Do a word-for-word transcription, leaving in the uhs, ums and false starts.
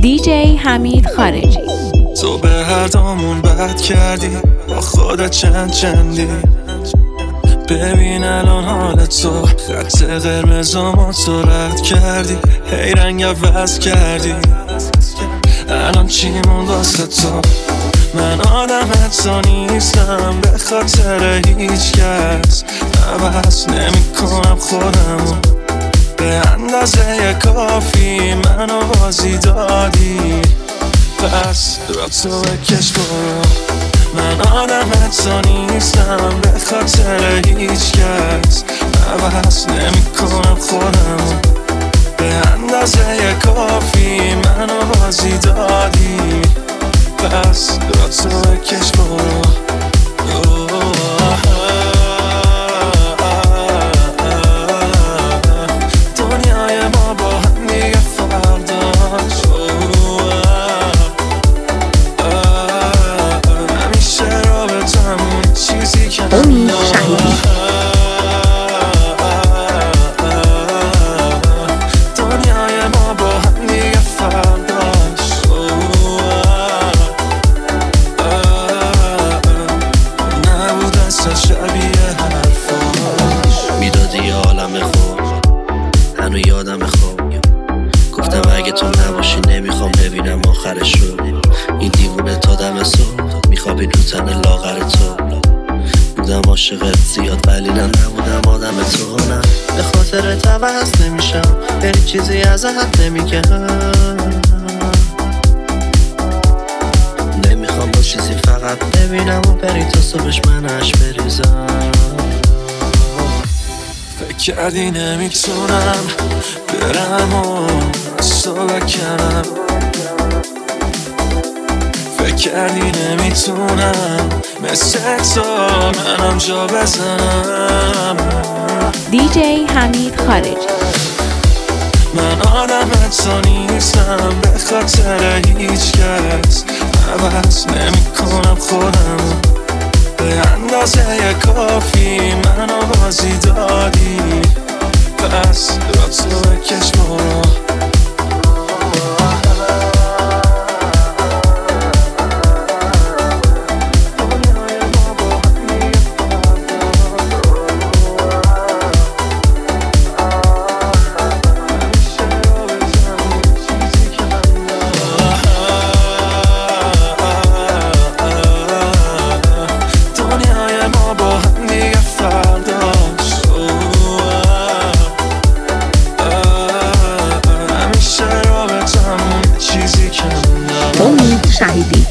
دی جی حمید خارجی. تو به هر دامون بد کردی، با خودت چند چندی. ببین الان حال تو، خط قرمزامو تو رد کردی، هی رنگ عوض کردی. الان چی موند واسه تو؟ من آدم تو نیستم، به خاطر هیچ کس عوض نمی کنم خودمو. به اندازه کافی منو بازی دادی، پس را تو بکش برو. من آدم تو نیستم، به خاطر هیچ کس عوض نمی کنم خودمو. به اندازه کافی منو بازی دادی، پس را تو بکش برو. دنیای ما با هم دیگه فرداش، همیشه رابطمون چیزی که امید شهیدی. دنیای ما با هم دیگه فرداش، نبود اصلا شبیه حرفاش. میدادی یه عالم خوب، هنو یادم خوب. گفتم اگه تو نباشی نمیخوام ببینم آخرشو. این دیوونه تا دم صبح میخوابی رو تن لاغر تو. بودم عاشقت زیاد ولی نه نبودم آدم تو. نه به خاطر عوض نمیشم، بری چیزی از حد نمیگم. نمیخوام با چیزی فقط ببینم و بری تا صبحش منش بریزم. فکر کردی نمیتونم برم و از تو بکنم. فکر کردی نمیتونم مثل تو منم جا بزنم. دی جی حمید خارجی. من آدم تو نیستم، به خاطر هیچ کس عوض نمی کنم خودم. به اندازه کافی منو بازی دادی، پس را تو بکش برو. امید شهیدی.